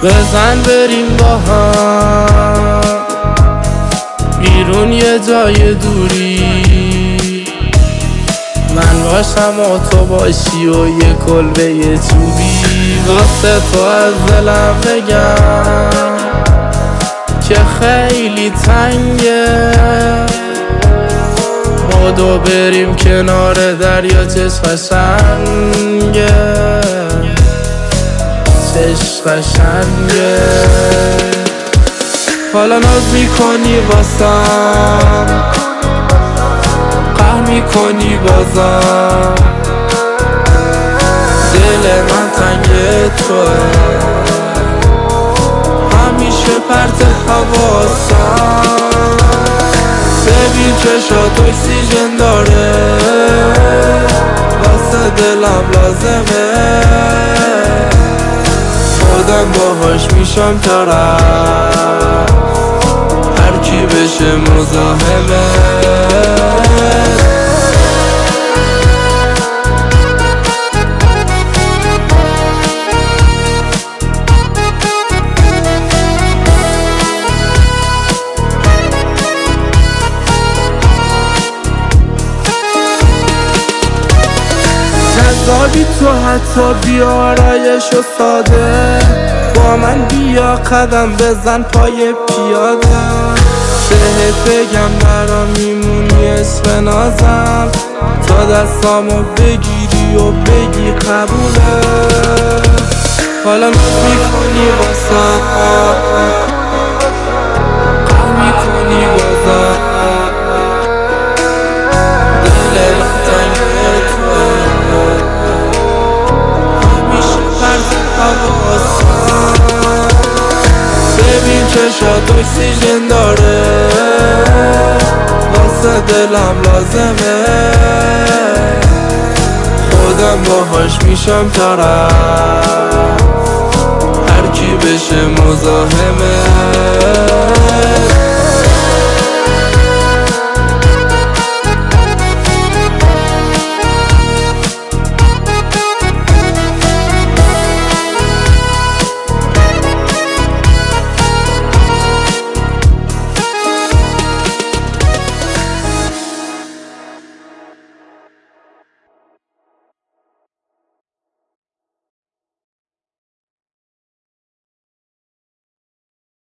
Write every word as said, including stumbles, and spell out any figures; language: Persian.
بزن بریم با هم بیرون یه جای دوری، من باشم و تو باشی و یه کلبه یه چوبی. واسه تو از دلم بگم که خیلی تنگه، بادو بریم کنار دریا، چشم قشنگه چشم قشنگه. حالا ناز میکنی واسم، قهر میکنی بازم، دل من تنگ توه، همیشه پرت حواسم. ببین چشات اکسیژن داره، واسه دلم لازمه، خودم باهاش میشم طرف، هر کی بشه مزاحمه. جذابی تو حتی بیارایش و ساده، با من بیا قدم بزن پای پیاده. بهت بگم برام میمونی اسم نازم، تا دستامو بگیری و بگی قبوله. حالا ناز میکنی واسم، قهر میکنی بازم، دل من تنگ توه، همیشه پرت حواسم. ببین چشات اکسیژن داره، واسه دلم لازمه، خودم باهاش میشم طرف، هر کی بشه مزاحمه.